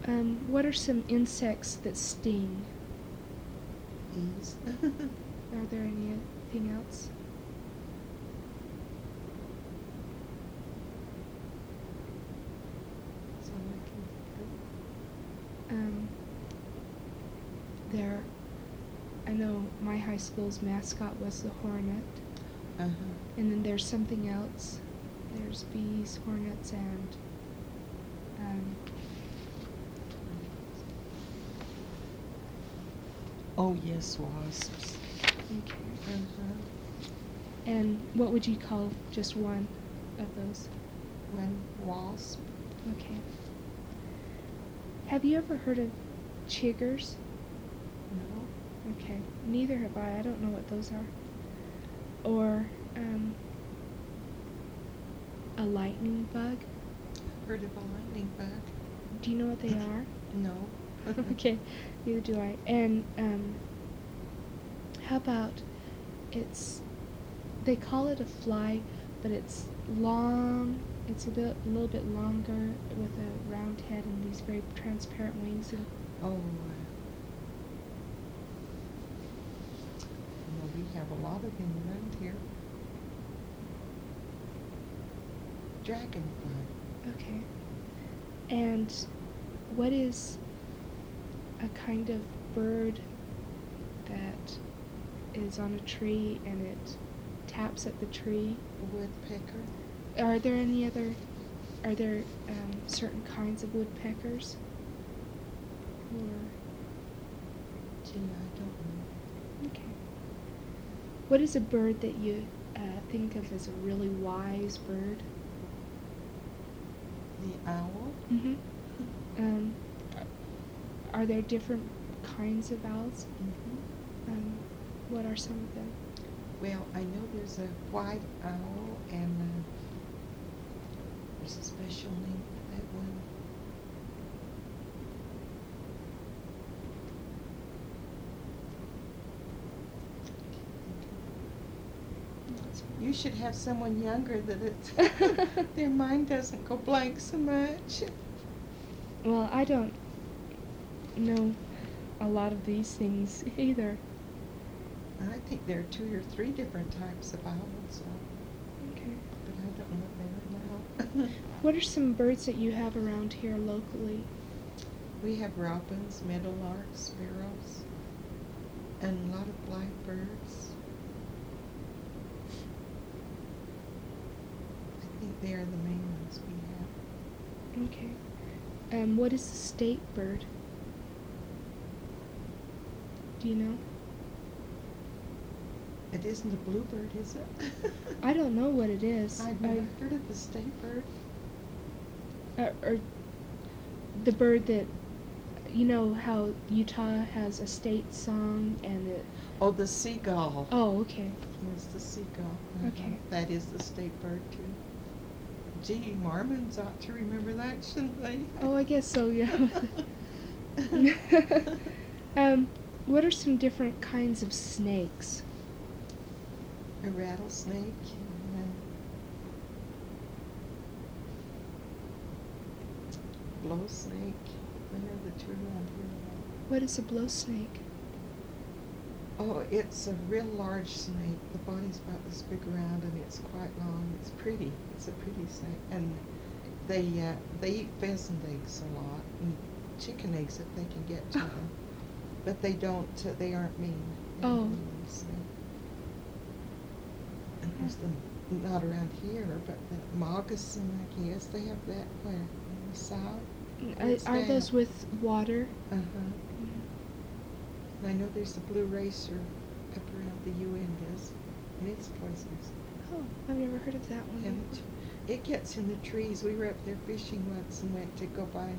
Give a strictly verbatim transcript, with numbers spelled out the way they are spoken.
Um, what are some insects that sting? Bees. Are there anything else? That's all I can think Um, there, I know my high school's mascot was the hornet, of. Uh-huh. and then there's something else. There's bees, hornets, and um, Oh, yes, wasps. okay. Uh-huh. And what would you call just one of those? One wasp. Okay. Have you ever heard of chiggers? No. Okay. Neither have I. I don't know what those are. Or um, a lightning bug. Heard of a lightning bug? Do you know what they are? No. Okay, neither do I. And um, how about it's, they call it a fly, but it's long, it's a bit, a little bit longer with a round head and these very transparent wings. And Oh. uh, Well, we have a lot of them around here. Dragonfly. okay. And what is a kind of bird that is on a tree and it taps at the tree? Woodpecker. Are there any other, are there um, certain kinds of woodpeckers? Or, Gee, I don't know. okay. What is a bird that you uh, think of as a really wise bird? The owl. Mm-hmm. Um, are there different kinds of owls? Mm-hmm. Um, what are some of them? Well, I know there's a white owl, and uh, there's a special name for that one. You should have someone younger that it their mind doesn't go blank so much. Well, I don't know a lot of these things either. I think there are two or three different types of owls, so, Okay. but I don't know what they are now. What are some birds that you have around here locally? We have robins, meadowlarks, sparrows, and a lot of blackbirds. I think they are the main ones we have. Okay. Um, what is the state bird? Do you know? It isn't a bluebird, is it? I don't know what it is. I've never heard of the state bird. Uh, or the bird that, you know how Utah has a state song and it. Oh, the seagull. Oh, okay. Yes, the seagull. Uh-huh. Okay. That is the state bird, too. Gee, Mormons ought to remember that, shouldn't they? Oh, I guess so, yeah. um, what are some different kinds of snakes? A rattlesnake. And, uh, blow snake. I know the two around here. What is a blow snake? Oh, it's a real large snake. The body's about this big around, and it's quite long. It's pretty. It's a pretty snake. And they uh, they eat pheasant eggs a lot, and chicken eggs if they can get to them. But they don't. Uh, they aren't mean. They're Oh. not mean, so. And there's the not around here, but the moccasin. I guess they have that where in the south. Are, It's are those down. with water? Uh huh. And I know there's a blue racer up around the Uintas, and it's poisonous. Oh, I've never heard of that one. And it gets in the trees. We were up there fishing once and went to go by